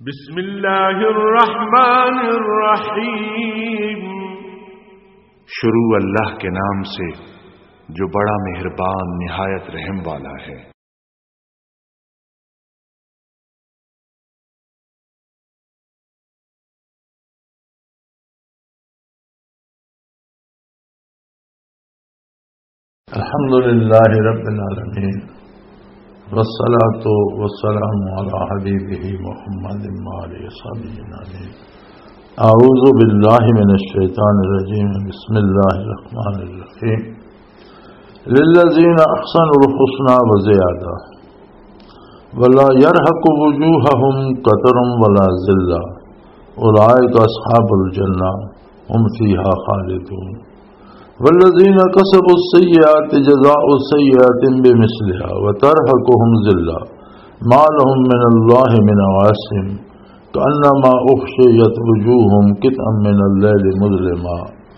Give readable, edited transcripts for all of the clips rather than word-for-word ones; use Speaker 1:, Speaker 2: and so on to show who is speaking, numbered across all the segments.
Speaker 1: بسم اللہ الرحمن الرحیم،
Speaker 2: شروع اللہ کے نام سے جو بڑا مہربان نہایت رحم والا ہے۔
Speaker 3: الحمدللہ رب العالمین، والصلاة والسلام علی حبیبہ محمد وآلہ وصحبہ اجمعین۔ اعوذ باللہ من الشیطان الرجیم، بسم اللہ الرحمن الرحیم۔ للذین احسنوا الحسنى وزیادہ ولا يرهق وجوہہم قتر ولا ذلہ اولئک اصحاب الجنہ هم فیہا خالدون۔ والذین کسبوا السیئات جزاء سیئات بمثلها وترهقهم ذلہ ما لهم من اللہ من عاصم کأنما اغشیت وجوہهم قطعا من اللیل مظلما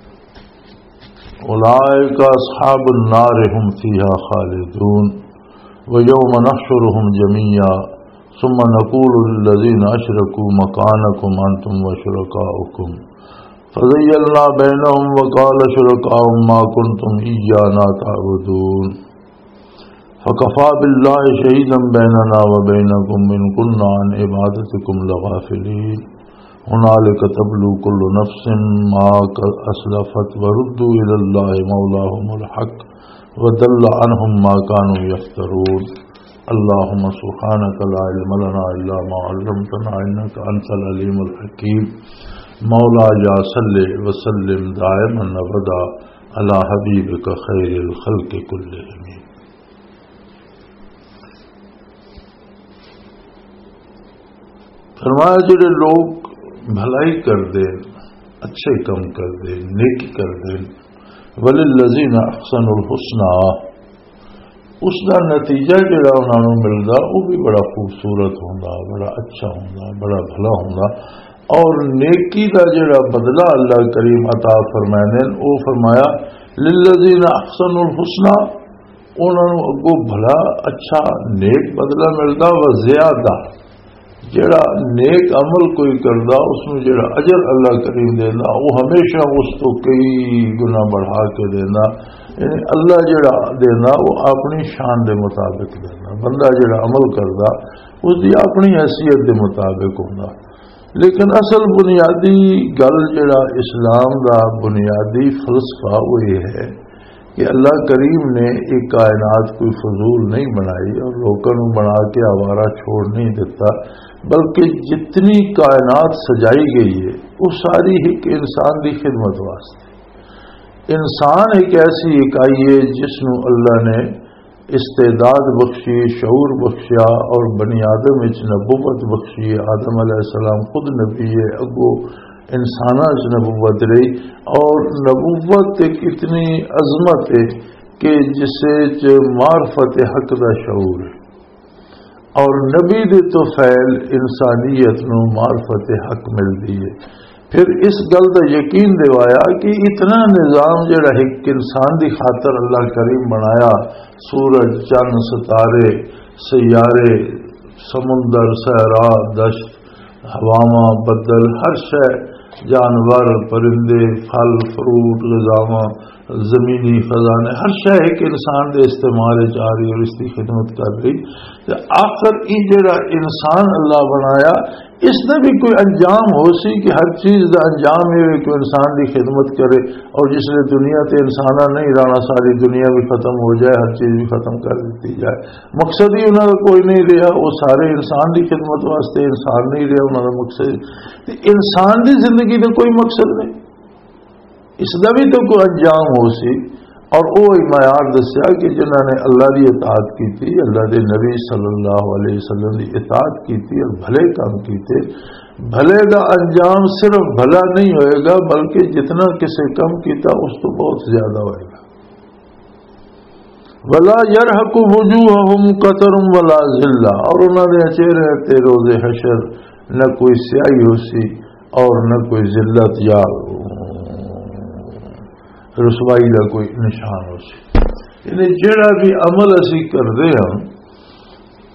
Speaker 3: اولئک اصحاب النار هم فیہا خالدون۔ ویوم نحشرهم جميعا ثم نقول للذین اشرکوا مکانکم انتم وشرکاؤکم فزیلنا بینہم وقال شرکاؤہم ما کنتم ایانا تعبدون فکفی باللہ شہیدا بیننا وبینکم ان کنا عن عبادتکم لغافلین ہنالک تبلو کل نفس ما اسلفت وردوا الی اللہ مولاہم الحق وضل عنہم ما كانوا یفترون۔ اللہم سبحانک لا علم لنا الا ما علمتنا انک انت العلیم الحکیم۔ مولا یا صلی وسلم دائما ابدا علی حبیبک خیر الخلق کلہم۔ فرمایا جڑے لوگ بھلائی کر دیں، اچھے کم کر دیں، نیکی کر دیں، وللذین احسنوا الحسنى، اس کا نتیجہ جڑا انہوں نے ملدا وہ بھی بڑا خوبصورت ہوندا، بڑا اچھا ہوندا، بڑا بھلا ہوندا۔ اور نیکی دا جڑا بدلہ اللہ کریم عطا فرمائے نے وہ فرمایا للذین احسنوا الحسنى، انہوں نے اگو بھلا اچھا نیک بدلہ ملدا، و زیادہ جڑا نیک عمل کوئی کردا اس میں جڑا اجر اللہ کریم دینا وہ ہمیشہ اس تو کئی گنا بڑھا کے دینا، یعنی اللہ جڑا دینا وہ اپنی شان دے مطابق دینا، بندہ جڑا عمل کردا اس دی اپنی حیثیت دے مطابق ہوندا۔ لیکن اصل بنیادی گل جڑا اسلام دا بنیادی فلسفہ وہ یہ ہے کہ اللہ کریم نے ایک کائنات کوئی فضول نہیں بنائی اور لوگوں کو بنا کے آوارہ چھوڑ نہیں دیتا، بلکہ جتنی کائنات سجائی گئی ہے وہ ساری ایک انسان کی خدمت واسطے۔ انسان ایک ایسی اکائی ہے جس نو اللہ نے استعداد بخشی، شعور بخشیا اور بنی آدم وچ نبوت بخشی۔ آدم علیہ السلام خود نبی ہے، اگو انساناں وچ نبوت رہی، اور نبوت ایک اتنی عظمت ہے کہ جسے معرفت حق دا شعور ہے، اور نبی دے تو فعل انسانیت نو معرفت حق ملتی ہے۔ پھر اس گل کا یقین دوایا کہ اتنا نظام جڑا ایک انسان دی خاطر اللہ کریم بنایا، سورج، چند، ستارے، سیارے، سمندر، صحرا، دشت، ہواواں، بدل، ہر شے، جانور، پرندے، پھل فروٹ، غذاواں، زمینی خزانے، ہر شے ایک انسان دے استعمال آ رہی اور اس کی خدمت کر رہی۔ آخر یہ جڑا انسان اللہ بنایا اس نے بھی کوئی انجام ہو سی کہ ہر چیز دا انجام یہ کہ انسان کی خدمت کرے، اور جس نے دنیا تے انسانہ نہیں رہنا، ساری دنیا بھی ختم ہو جائے، ہر چیز بھی ختم کر دیتی جائے، مقصد ہی انہوں کا کوئی نہیں رہا، وہ سارے انسان کی خدمت واسطے، انسان نہیں رہا انہوں کا مقصد، انسان کی زندگی کا کوئی مقصد نہیں، اس کا بھی تو کوئی انجام ہو سی۔ اور وہ معیار دسیا کہ جنہوں نے اللہ کی اطاعت کی تھی، اللہ کے نبی صلی اللہ علیہ وسلم کی اطاعت کی تھی اور بھلے کام کیتے، بھلے کا انجام صرف بھلا نہیں ہوئے گا بلکہ جتنا کسی کم کیتا اس تو بہت زیادہ ہوئے گا۔ ولا يرهق وجوههم قتر ولا ذلہ، اور انہوں نے چہرے تے روز حشر نہ کوئی سیاہی ہو سی اور نہ کوئی ذلت یا رسوائی کا کوئی نشان ہو سی۔ یعنی جڑا بھی عمل اسی کرتے ہیں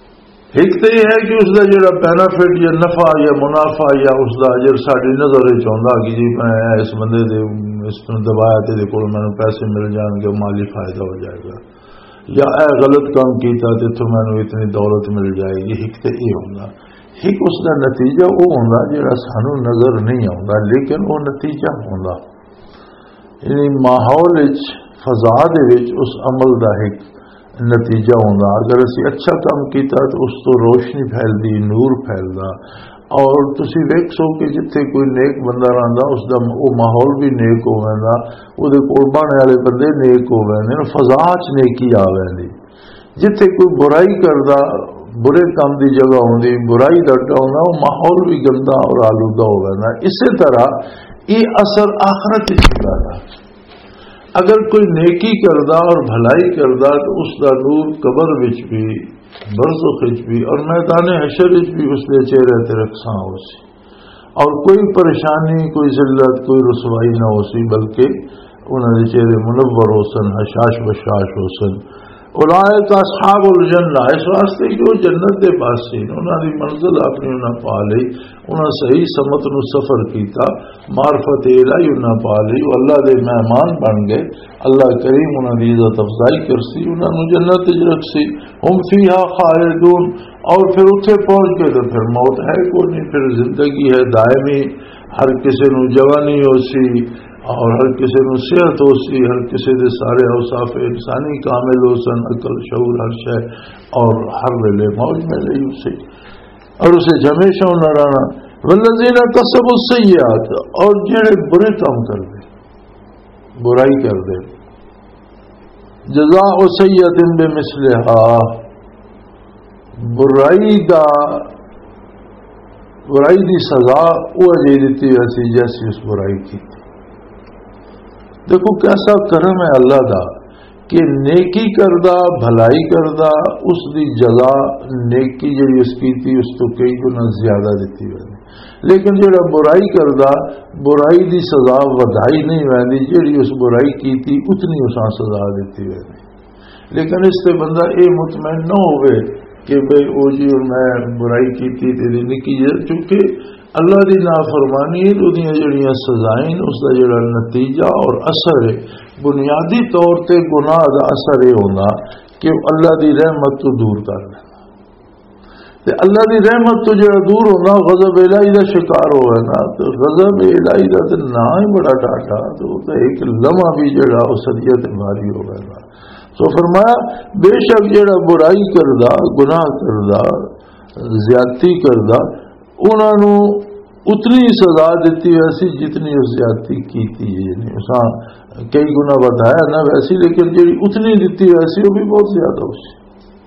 Speaker 3: ایک تو یہ ہے کہ اس کا جڑا بینیفٹ یا نفع یا منافع یا اس کا اجر ساری نظر چاہتا کہ جی میں اس بندے دے اس کو دبایا تو کو میں پیسے مل جان گے، مالی فائدہ ہو جائے گا، یا اے غلط کام کیتا تو میں اتنی دولت مل جائے گی. ایک تو یہ ہوگا، ایک اس کا نتیجہ وہ ہوگا جڑا سانو نظر نہیں آتا لیکن وہ نتیجہ ہوگا. یعنی ماحول فضا دے اس عمل کا ایک نتیجہ ہوگا. اگر اسی اچھا کام کیتا تو اس تو روشنی پھیلتی، نور پھیلتا. اور تسی ویکھ سو کہ جتھے کوئی نیک بندہ رہندا اس دا وہ ماحول بھی نیک ہو ویندا، وہ دے کول بہنے والے بندے نیک ہو ویندے، فضا چ نیکی آ ویندی. جتھے کوئی برائی کردا، برے کام دی جگہ ہوندی، برائی دا اڈا ہوندا، وہ ماحول بھی گندا اور آلودہ ہو ویندا. اسی طرح یہ اثر آخرت وچ پیندا. اگر کوئی نیکی کردا اور بھلائی کردا تو اس دا نور قبر وچ بھی، برزخ بھی اور میدان حشر بھی اس کے چہرے تے رکھساں ہو سی، اور کوئی پریشانی، کوئی ذلت، کوئی رسوائی نہ ہو سی، بلکہ انہوں نے چہرے منور ہو سن، حشاش بشاش ہو سن. اولئک اصحاب الجنہ، اس واسطے کہ وہ جنت دے پاس سی، انہوں نے منزل اپنی انہاں پا لئی، انہاں صحیح سمت نو سفر کیتا، معرفت الہی انہاں پا لئی، اللہ دے مہمان بن گئے. اللہ کریم انہاں دی عزت افزائی کرسی، انہاں نو جنت وچ رکھسی. ہم فیہا خالدون، اور پھر اتنے پہنچ کے تو پھر موت ہے کوئی نہیں، پھر زندگی ہے دائمی. ہر کسی نو جوانی ہو سی اور ہر کسی نو صحت ہو سی، ہر کسی دے سارے اوصاف انسانی کامل ہو سن، عقل شعور ہر شے، اور ہر ویلے موج میں رہی اسے، اور اسے ہمیشہ نہ رہنا. والذین کسبوا السیئات، اور جڑے برے کام کر دے، برائی کر دے، جزاء سیئۃ بمثلھا، برائی دی سزا وہ اجے دیتی ویسی جیسی اس برائی کی. دیکھو کیسا کرم ہے اللہ دا کہ نیکی کردہ، بھلائی کردہ، اس دی جزا نیکی جڑی اس کی تھی اس تو کئی گنا زیادہ دیتی ویندی. لیکن جڑا برائی کردہ، برائی دی سزا ودائی نہیں ویندی، جڑی اس برائی کی تھی اتنی اساں سزا دیتی ویندی. لیکن اس سے بندہ یہ مطمئن نہ ہوئے کہ بھئی او جی میں برائی کی تھی تیری نکی، چونکہ اللہ دی نافرمانی دنیا جڑیاں سزائیں اس دا جڑا نتیجہ اور اثر ہے بنیادی طور تے گناہ دا اثر یہ ہونا کہ اللہ دی رحمت تو دور کر دینا. تے اللہ دی رحمت تو جڑا دور ہونا غضب الہی دا شکار ہوئے نا، تو غضب الہی دا تے نہ ہی بڑا ٹاٹا، تو ایک لمحہ بھی جڑا اسریت بھاری ہو گئے نا. تو فرمایا بے شک جڑا برائی کردہ، گناہ کردہ، زیادتی کردہ، انہوں نے اتنی سزا دیتی ویسی جتنی اس زیادتی کی تھی. یعنی اساں کئی گنا بتایا نہ ویسی، لیکن جی اتنی دیتی ویسی وہ بھی بہت زیادہ ہو سی.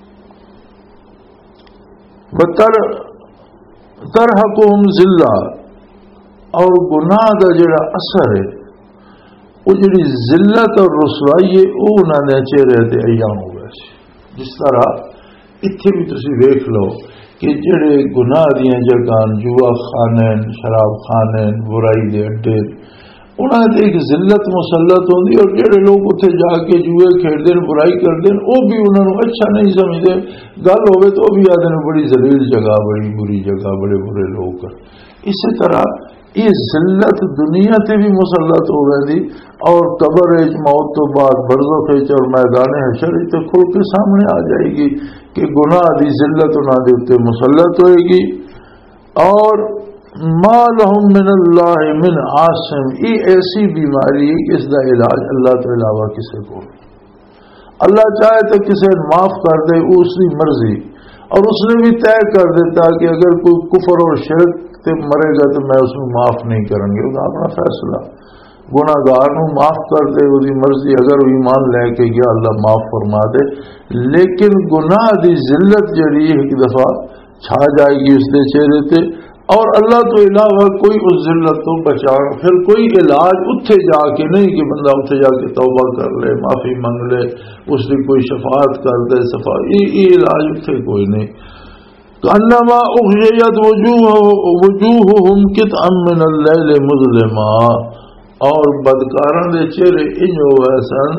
Speaker 3: ترحقہم ذلہ، اور گناہ دا جڑا اثر ہے وہ جڑی ذلت اور رسوائی ہے وہ انہوں نے چہرے تے ایام ہو گئے. جس طرح اتنے بھی تسی ویکھ لو کہ جڑے گناہ دیاں جگہ جوا خانین، شراب خانین، برائی دے اڈے، انہاں تے ایک ذلت مسلط ہوندی، اور جڑے لوگ اتنے جا کے جوئے کھیڈتے ہیں، برائی کرتے ہیں، وہ بھی انہوں نے اچھا نہیں سمجھتے. گل ہوئے تو بھی آدھے بڑی ذلیل جگہ، بڑی بری جگہ، بڑے برے لوگ. اسی طرح یہ ذلت دنیا تے بھی مسلط ہو گئی، اور قبر موت تو بعد برزخ اور میدان حشر تے کھل کے سامنے آ جائے گی کہ گناہ دی ذلت انہاں دے اوتے مسلط ہوئے گی. اور ما لہم من اللہ من عاصم، یہ ایسی بیماری ہے کہ اس دا علاج اللہ کے علاوہ کسی کو، اللہ چاہے تو کسی معاف کر دے، وہ اس کی مرضی. اور اس نے بھی طے کر دیتا کہ اگر کوئی کفر اور شرک تے مرے گا تو میں اس کو معاف نہیں کروں گی، وہ اپنا فیصلہ. گناہگار نو معاف کر دے، وہ مرضی، اگر وہ ایمان لے کے گیا اللہ معاف فرما دے. لیکن گناہ دی ذلت جڑی ایک دفعہ چھا جائے گی اس دے چہرے تے، اور اللہ تو علاوہ کوئی اس ذلت تو بچا. پھر کوئی علاج اتھے جا کے نہیں کہ بندہ اتھے جا کے توبہ کر لے، معافی منگ لے، اس کی کوئی شفاعت کر دے، یہ علاج اتھے کوئی نہیں. کانما اغشیت وجوہہم قطعا من اللیل مظلما، اور بدکاراں دے چہرے انج ہوئے سن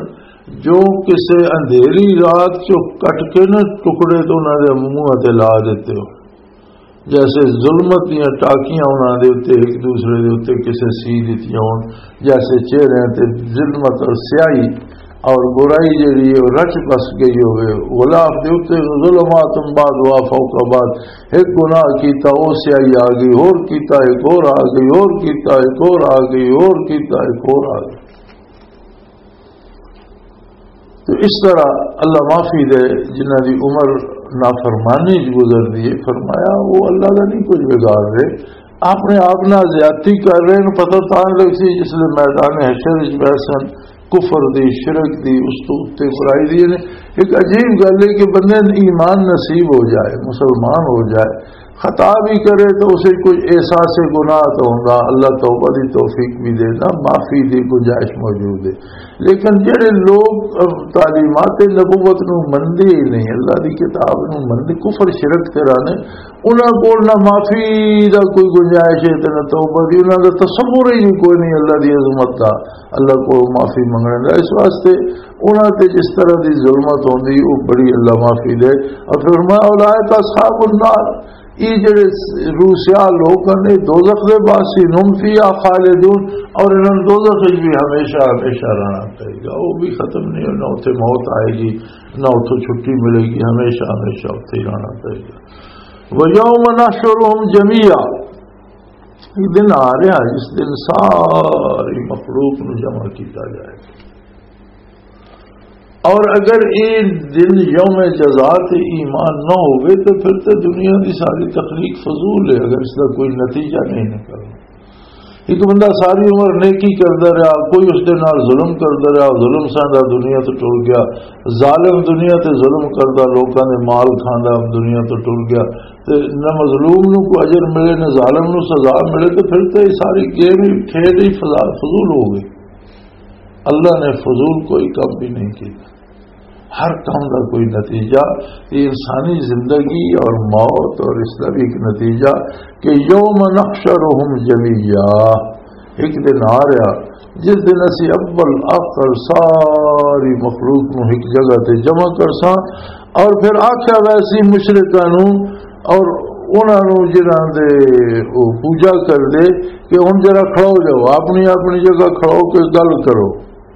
Speaker 3: جو کسے اندھیری رات چو کٹ کے نہ ٹکڑے تو انہوں نے منہ تے لا دیتے ہو، جیسے ظلمت دیا ٹاکیاں انہوں نے اتنے ایک دوسرے کے اتنے کسے سی دیتی ہوں، جیسے چہرے تے ظلمت اور سیاہی اور برائی جڑی ہے رچ بس گئی ہوئے، غلاف دے اتنے ظلمات بعد وا فوق بعد، ایک گناہ کیتا وہ سیاہی آ گئی، اور کیتا ایک اور آ گئی، اور کیتا ایک اور آ گئی، اور کیتا ایک اور آ گئی۔ تو اس طرح اللہ معافی دے جنہ دی عمر نافرمانی گزر دی، فرمایا وہ اللہ کا نہیں کچھ بگاڑ رہے، اپنے آپ نہ زیادتی کر رہے ہیں، پتہ تان لگ سی جس لئے میدان حشر بیسن کفر دی، شرک دی، اس تو اتے برائی دی۔ ایک عجیب گل ہے کہ بندے ایمان نصیب ہو جائے، مسلمان ہو جائے، خطا بھی کرے تو اسے کوئی احساس گناہ تو ہوگا، اللہ توبہ دی توفیق بھی دے گا، معافی دی گنجائش موجود ہے۔ لیکن جڑے لوگ تعلیمات نبوت نو مندے ہی نہیں، اللہ دی کتاب نو مندے، کفر شرک کرانے، انہاں کو نہ معافی دا کوئی گنجائش ہے تے نہ توبہ دی، انہاں دا تصور ہی کوئی نہیں اللہ دی عظمت دا، اللہ کو معافی منگنے دا۔ اس واسطے انہاں تے جس طرح دی ظلمت ہوندی وہ بڑی اللہ معافی دے۔ اور فرمایا اولئک اصحاب النار، یہ جڑے روسیا لوگ نے دوزخ دے باسی ہم فیہا خالدون، اور انہوں نے دوزخ بھی ہمیشہ ہمیشہ رہنا پڑے گا، وہ بھی ختم نہیں ہونا، اتنے موت آئے گی نہ اتوں چھٹی ملے گی، ہمیشہ ہمیشہ اتنے ہی رہنا پڑے گا۔ وَيَوْمَ نَحْشُرُهُمْ جَمِيعًا، یہ دن آ رہا جس دن ساری مخلوق نو جمع کیتا جائے گا، اور اگر یہ دن یوم جزا تے ایمان نہ ہوئے تو پھر تو دنیا کی ساری تخلیق فضول ہے، اگر اس کا کوئی نتیجہ نہیں نکلنا۔ ایک بندہ ساری عمر نیکی کرتا رہا، کوئی اس کے نال ظلم کرتا رہا، ظلم ساندا دنیا تو ٹر گیا، ظالم دنیا تے ظلم کرتا، لوگوں نے مال کھانا دنیا تو ٹر گیا، تے نہ مظلوم نو کو اجر ملے نہ ظالم نو سزا ملے، تو پھر تو یہ ساری گیم ہی کھیل ہی فضول ہو گئی۔ اللہ نے فضول کوئی کام بھی نہیں کیا، ہر کام کا کوئی نتیجہ، یہ انسانی زندگی اور موت، اور اس کا بھی ایک نتیجہ کہ یوم نحشرہم جمیعا، ایک دن آ رہا جس دن اسی اول آخر ساری مخلوق نو ایک جگہ تے جمع کرساں، اور پھر آخیا ویسی مشرکاں نو اور انہاں نو جنہاں دے پوجا کر دے کہ ہن ذرا کھڑو جاؤ، اپنی اپنی جگہ کھڑو کے گل کرو۔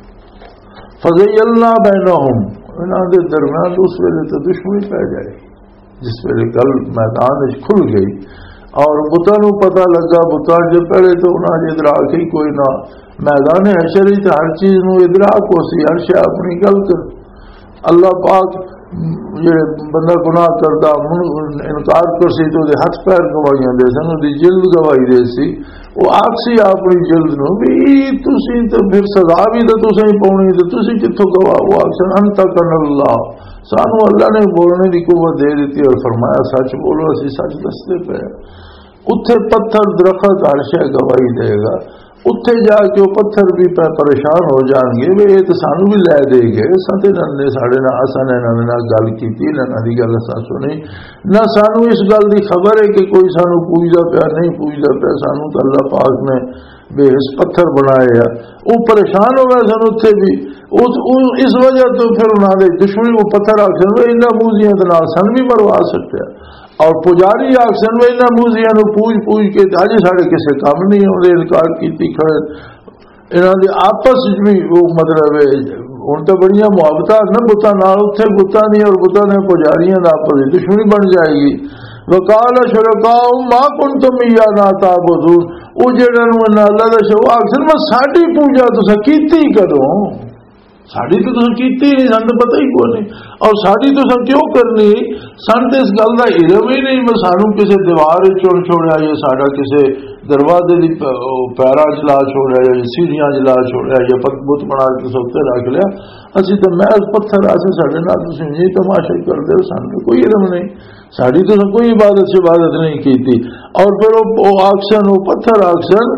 Speaker 3: فزیلنا بینہم، انہاں دے درمیان اس ویلے تو دشمنی پہ جائے، جس ویلے گل میدان کھل گئی اور بتاں نو پتہ لگا، بتاں جو پہلے تو انہاں نے ادراک ہی کوئی نہ، میدان حشر تے ہر چیز نو ادراک ہو سی، ہر شے اپنی گل کر۔ اللہ پاک یہ بندہ گناہ کرتا انکار کر سی تو ہاتھ پیر گواہیاں دے سن، دی جلد گواہی دے سی، وہ آکسی اپنی جلد نو بھی تسی تو پھر سزا بھی تو تسیں ہی پاؤنی، تو تسی کتھوں گواہ؟ وہ آکسن انت کن اللہ، سانو اللہ نے بولنے کی قوت دے دیتی اور فرمایا سچ بولو، اسی سچ دستے پہ۔ اتھے پتھر درخت ہر شے گواہی دے گا، اتھے جا کے وہ پتھر بھی پریشان ہو جان گے، وہ یہ تو سانو بھی لے دے گئے، ستے نے ساڑے نہ اساں نے نہ گل کی نہ دی گل اساں سنی، نہ سانو اس گل دی خبر ہے کہ کوئی سانو پوجدا پیا نہیں پوجدا پیا، سانو تو اللہ پاک نے بے حس پتھر بنائے ہے، وہ پریشان ہو گئے سن اتھے بھی، اس وجہ تو پھر انہوں نے دشمنی کو پتھر آخر وہ انہاں موزیاں دے نال سن بھی مروا سکتے ہیں، اور پجاری آخسن وہ انہاں موزیاں نو پوج کے حاجی ساڑے کسے کام نہیں ہوندے، انکار کیتی کھڑے، انہاں دے آپس بھی وہ مطلب ہے ہن تو بڑیاں محبتاں نہ بتاں نال، اتھے بتاں نہیں اور بتاں نے پجاریاں دا آپس دشمنی بن جائے گی۔ وقال شرکاؤہم ما کنتم ایانا تعبدون، او جڑے نو اللہ دا شو آخسن میں ساڈی پوجا تساں کیتی کدوں؟ ساڑی تو تساں کیتی نہیں، سن تو پتہ ہی کوئی نہیں، اور ساڑی تساں کیوں کرنی؟ سن تو اس گل کا علم ہی نہیں، میں سانو کسی دیوار چن چھوڑیا یا ساڈا کسی دروازے کی پیرا چلا چھوڑیا یا سیڑھیاں چلا چھوڑیا یا بت بنا کے سوتے رکھ لیا، اسی تو محض پتھر آسے ساڈے نال تساں نہیں تماشا کرتے ہو، سانو کوئی علم نہیں، ساڑی تو کوئی عبادت سے عبادت نہیں کی۔ اور پھر وہ آکسن وہ پتھر آکسن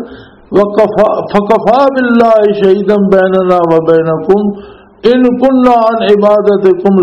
Speaker 3: فکفا باللہ شہیدا بیننا وبینکم ان کنا عن عبادتکم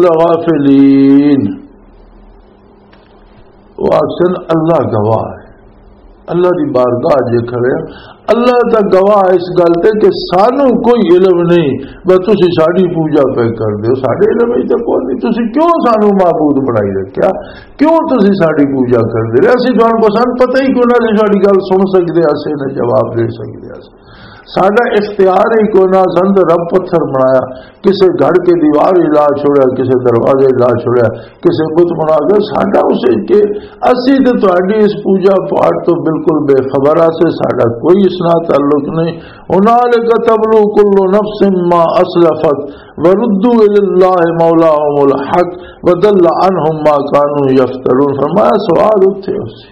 Speaker 3: لغافلین، وہ آکسن اللہ گواہ ہے، اللہ دی بارگاہ جے کھڑے اللہ دا گواہ اس گل تے کہ سانو کوئی علم نہیں بس تسی ساڈی پوجا پہ کر دیو ساڈے علم وچ تے کوئی نہیں تسی کیوں سانو معبود بنائی رکھیا کیوں تسی ساڈی پوجا کر دے اسی تہاڈے کو سان پتہ ہی کوئی نہ ساڈی گل سن سکدے اسے نہ جواب دے سکدے اس ساڈا اختیار ہی کوئی نہ سند رب پتھر بنایا کسے گھر کے دیوار ہلا چھوڑیا کسے دروازے ہلا چھوڑیا کسے بت بنا کے ساڈا اسے کہ اسی تے تہاڈی اس پوجا پاٹ تو بالکل بے خبر سے ساڈا کوئی اس نال تعلق نہیں هنالک تبلو کل نفس ما اسلفت وردوا الی اللہ مولاهم الحق وضل عنهم ما كانوا یفترون فرمایا سوال اٹھے اسی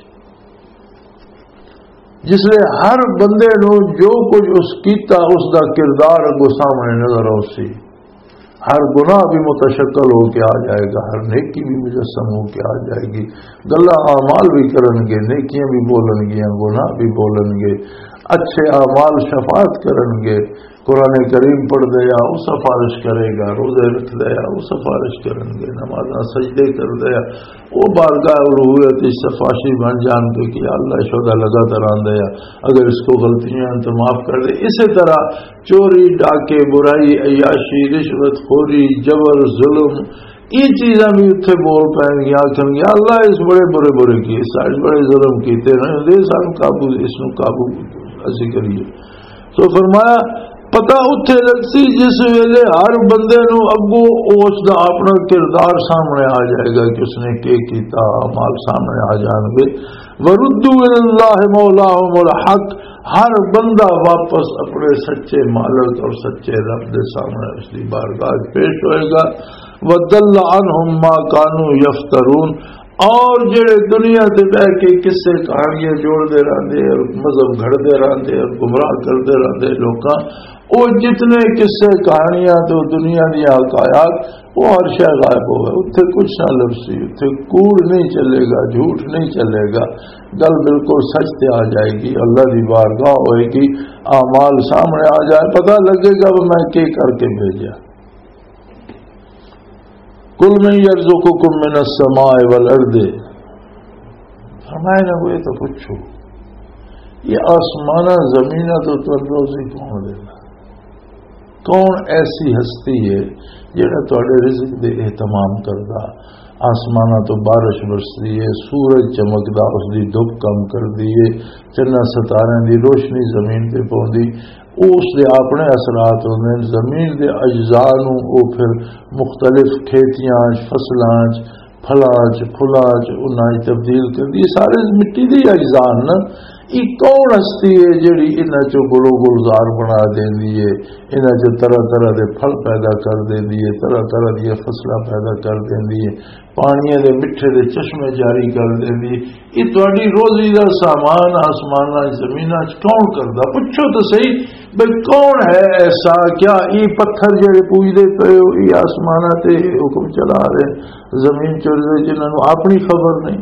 Speaker 3: جس لئے ہر بندے نو جو کچھ اس کیتا اس دا کردار اگو سامنے نظر آؤ سی ہر گناہ بھی متشکل ہو کے آ جائے گا ہر نیکی بھی مجسم ہو کے آ جائے گی گلا اعمال بھی کرن گے نیکیاں بھی بولن گے گناہ بھی بولن گے اچھے اعمال شفاعت کرن گے قرآن کریم پڑھ دیا وہ سفارش کرے گا روزے رکھ دیا وہ سفارش کریں گے نمازاں سجدے کر دیا وہ بارگاہ الوہیت سفاشی بن جان کے کہ اللہ شودا لگا تران دیا اگر اس کو غلطیاں تو معاف کر دے اسی طرح چوری ڈاکے برائی عیاشی رشوت خوری جبر ظلم یہ چیزاں بھی اتنے بول پائیں گی آخر گے اللہ اس بڑے برے برے کی سارے بڑے ظلم کیتے رہے دے سان قابو اس نو قابو ایسی کریے تو فرمایا پتہ اتھے لگسی جس ویلے ہر بندے نو اگو اس دا اپنا کردار سامنے آ جائے گا کہ اس نے کیتا مال سامنے آ جان گے وردوا الی اللہ مولاهم الحق ہر بندہ واپس اپنے سچے مالک اور سچے رب دے سامنے اس کی بارگاہ پیش ہوئے گا وضل عنهم ما كانوا یفترون اور جڑے دنیا تے بیٹھ کے قصے کہانیاں جوڑتے رہتے اور مذہب گھڑتے رہتے اور گمراہ کرتے رہتے لوکاں وہ جتنے قصے کہانیاں تو دنیا دی حقائق وہ ہر شے غائب ہو گئے اتنے کچھ نہ لفظی اتنے کوڑ نہیں چلے گا جھوٹ نہیں چلے گا گل بالکل سچ تے آ جائے گی اللہ دی بارگاہ ہوئے گی اعمال سامنے آ جائے پتہ لگے گا وہ میں کیا کر کے بھیجا کل من یرزقکم من السماء والارض فرمائے نہ ہوئے تو پوچھو یہ آسمانہ زمینہ تو روزی کون دے گا کون ایسی ہستی ہے جہاں تھوڑے رزق دے اہتمام کردا آسمانہ تو بارش برسدی ہے سورج چمکدا اس دی دھوپ کم کر دیے چنا ستارے دی روشنی زمین پہ پوندی اس دے اپنے اثرات ہوندے زمین دے اجزاء نو او پھر مختلف کھیتیاں فصلاں پھلاں پھلاں انہاں تبدیل کر دی سارے مٹی دی اجزاء نا یہ کون ہستی ہے جڑی انہاں چوں گلو گلزار بنا دیندی ہے انہاں چوں طرح طرح دے پھل پیدا کر دیندی ہے طرح طرح دی فصلاں پیدا کر دیندی ہے پانیاں دے میٹھے دے چشمے جاری کر دیندی ہے یہ تہاڈی روزی دا سامان آسماناں زمیناں کون کردا پوچھو تو صحیح بھئی کون ہے ایسا کیا یہ پتھر جڑے پوجدے پے ہو یہ آسماناں تے حکم چلا رہے زمین چلدے جنہاں نوں اپنی خبر نہیں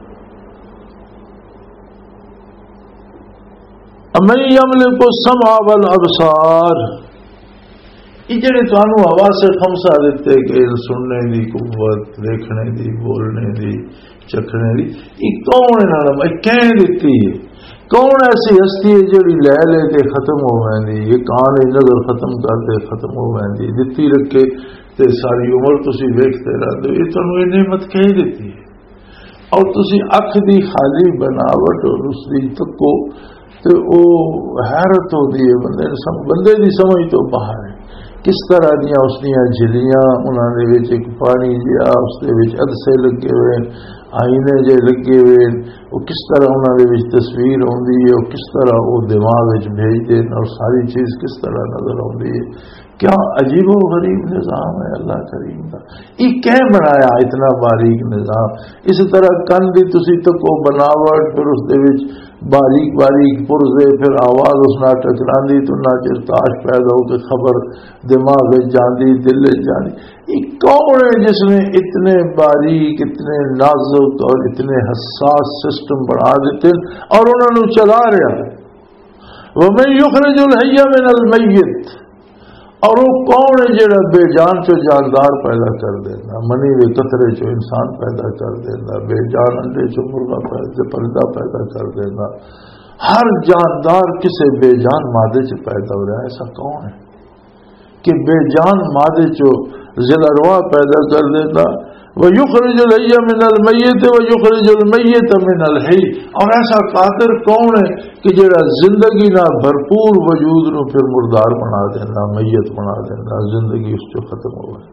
Speaker 3: امن یملک السمع والابصار یہ جڑے تانوں حواس خمسہ دیتے کہ سننے دی قوت دیکھنے دی بولنے دی چکھنے دی یہ کون انہاں نے کہیں دیتی ہے کون ایسی ہستی ہے جڑی لے لے کے ختم ہو ویندی یہ کان نظر ختم کر دے ختم ہو ویندی دتی رکھے تے ساری عمر تسی ویکھتے رہندے یہ تانوں یہ نعمت کہیں دیتی ہے اور تسی اکھ دی خالی بناوٹ اور اس دی تکو تو وہ حیرت ہوتی ہے بندے دی سمجھ تو باہر ہے کس طرح دیا اس دیا جھلیاں انہوں نے ایک پانی دیا اس دے وچ عدسے لگے ہوئے آئینے جے لگے ہوئے وہ کس طرح انہوں نے تصویر ہوندی ہے وہ کس طرح وہ دماغ وچ بھیج دیں اور ساری چیز کس طرح نظر ہوندی ہے کیا عجیب و غریب نظام ہے اللہ کریم کا یہ کہہ بنایا اتنا باریک نظام اس طرح کن دی تسی تکو بناوٹ پھر اس دے وچ باریک باریک پرزے پھر آواز اس نہ ٹکراندی تو نہ چرتاش پیدا ہو کے خبر دماغ جاندی دل جاندی یہ کون ہے جس نے اتنے باریک اتنے نازک اور اتنے حساس سسٹم بنا دیتے اور انہوں نے چلا رہا وَمَن يُخْرِجُ الْحَيَّ مِنَ الْمَيِّتِ اور وہ کون ہے جڑا بے جان چو جاندار پیدا کر دینا، منی دے قطرے چو انسان پیدا کر دینا، بے جان انڈے چو مرغا پرندہ پیدا کر دینا، ہر جاندار کسے بے جان مادے چ پیدا ہو رہا ہے، ایسا کون ہے کہ بے جان مادے چو ذلروا پیدا کر دینا، وَيُخْرِجُ الْحَيَّ مِنَ الْمَيِّتِ وَيُخْرِجُ الْمَيِّتَ مِنَ الْحَيِّ، اور ایسا قادر کون ہے کہ جڑا زندگی نہ بھرپور وجود نو پھر مردار بنا دینا، میت بنا دینا، زندگی اس سے ختم ہو گئی۔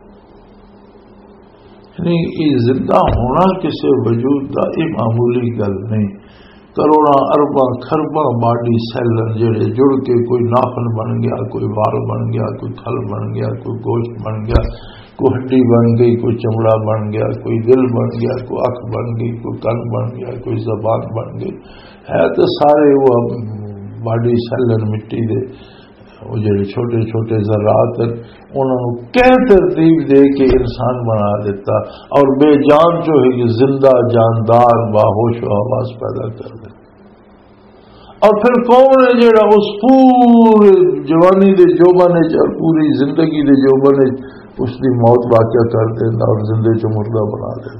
Speaker 3: یعنی یہ زندہ ہونا کسی وجود کا یہ معمولی گل نہیں، کروڑاں ارباں خرباں باڈی سیل جڑے جڑ کے کوئی ناخن بن گیا، کوئی وال بن گیا، کوئی کھل بن گیا، کوئی گوشت بن گیا، کوئی ہڈی بن گئی، کوئی چمڑا بن گیا، کوئی دل بن گیا، کوئی اکھ بن گئی، کوئی کن بن گیا، کوئی زبان بن گئی، ہے تو سارے وہ باڈی سیل مٹی دے وہ جڑے چھوٹے چھوٹے ذرات ہیں انہوں نے کیا ترتیب دے کے انسان بنا دیتا، اور بے جان جو ہے کہ زندہ جاندار باہوش و حواس پیدا کر دیتا۔ اور پھر کون ہے جڑا اس پورے جوانی دے جوبن اور پوری زندگی دے جوبن اس دی موت واقع کر دینا اور زندے چ مردہ بنا دینا۔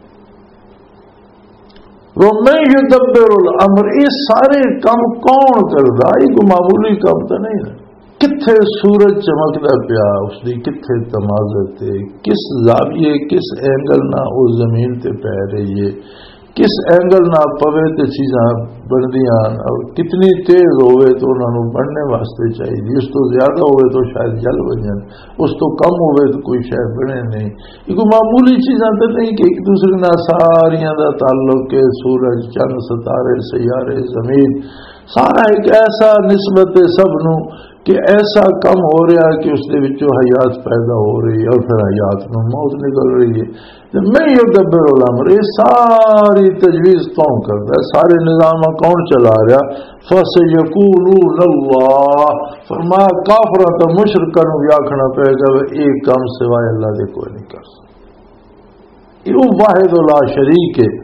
Speaker 3: وَمَن يُدَبِّرُ الْأَمْرَ، یہ سارے کام کون کردا؟ یہ کوئی معمولی کام تو نہیں ہے۔ کتھے سورج چمکدا پیا، اس دی کتھے تمازت ہے، کس زاویے کس اینگل نہ وہ زمین تے پہ رہی ہے، کس اینگل نہ پوے تے چیزاں بندیاں، اور کتنی تیز ہوئے تو انہوں نے بننے واسطے چاہیے، اس تو زیادہ ہوئے تو شاید جل بنجن، اس تو کم ہوئے تو کوئی شاید بنے نہیں۔ یہ کوئی معمولی چیزاں تو نہیں کہ ایک دوسرے نہ ساریاں دا تعلق ہے، سورج چند ستارے سیارے زمین سارا ایک ایسا نسبت ہے سب نو کہ ایسا کم ہو رہا ہے کہ اس دے وچوں حیات پیدا ہو رہی ہے اور پھر حیات میں موت نکل رہی ہے۔ میں یدبر الامر، یہ ساری تجویز کون کرتا ہے، سارے نظام کون چلا رہا؟ فَسَيَقُولُونَ اللَّهُ، فرمایا کافراں تے مشرکاں نوں آکھنا پے گا ایک کام سوائے اللہ دے کوئی نہیں کر سکتا، یہ واحد لا شریک ہے۔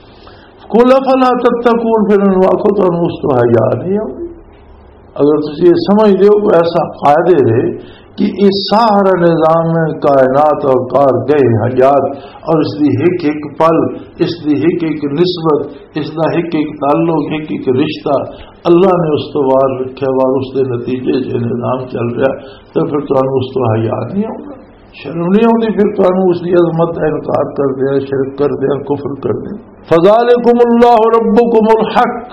Speaker 3: قُلْ أَفَلَا تَتَّقُونَ، پھر انہوں آکھو تو اس تو حیا نہیں ہوگی۔ اگر تسی یہ سمجھ دیو کہ ایسا قاعدے ہے کہ اس سارا نظام کائنات اور کارگہ حیات اور اس دی ایک ایک پل، اس دی ایک ایک نسبت، اس دا ایک ایک تعلق، ایک ایک رشتہ اللہ نے استوار رکھا اور اس کے نتیجے جو نظام چل رہا، تو پھر تو اس تو حیا نہیں ہوگا، شرم نہیں ہوتی، پھر تو اس کی عظمت کا انکار کر دیا، شرک کر دیا، کفر کر دیا۔ فذالکم اللہ ربکم الحق،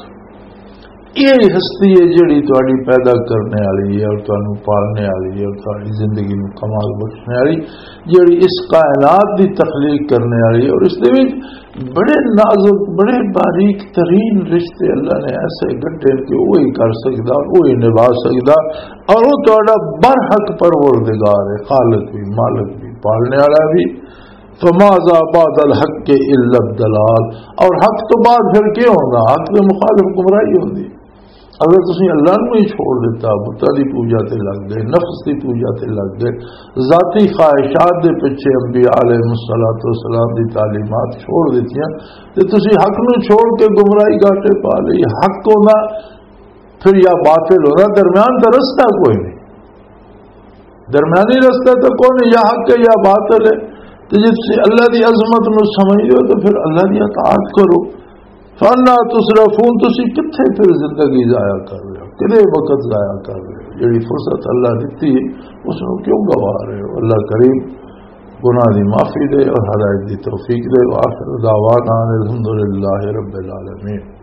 Speaker 3: یہ ہستی ہے جڑی تہاڈی پیدا کرنے والی ہے اور تانوں پالنے والی ہے اور تہاڈی زندگی میں کمال بخشنے والی، جڑی اس کائنات دی تخلیق کرنے والی ہے، اور اس دے وچ بڑے نازک بڑے باریک ترین رشتے اللہ نے ایسے گڈھے کہ وہی کر سکتا اور وہی نبھا سکتا، اور وہ تہاڈا برحق پروردگار ہے، خالق بھی مالک بھی پالنے والا بھی۔ فماذا بعد الحق الا الضلال، اور حق تو بعد پھر کیا ہوگا؟ حق کے مخالف گمراہی ہوگی۔ اگر تسی اللہ نو ہی چھوڑ دیتا، بتاں دی پوجا تے لگ گئے، نفس دی پوجا تے لگ گئے، ذاتی خواہشات دے پیچھے انبیاء علیہ السلام دی تعلیمات چھوڑ دیتیاں، تے تسی حق نو چھوڑ کے گمراہی گاٹے پا لئی۔ حق ہونا پھر یا باطل ہونا، درمیان کا رستہ کوئی نہیں، درمیانی رستہ تو کوئی نہیں، یا حق ہے یا باطل ہے۔ تو جس سے اللہ دی عظمت نو سمجھ لو تو پھر اللہ دی اطاعت کرو۔ فانا تصرفون، تسی کتھے پھر زندگی ضائع کر رہے ہو، کدے وقت ضائع کر رہے ہو، جڑی فرصت اللہ دیتی ہے اس کو کیوں گوا رہے ہو؟ اللہ کریم گناہ دی معافی دے اور ہدایت دی توفیق دے۔ وآخر دعوانا الحمدللہ رب العالمین۔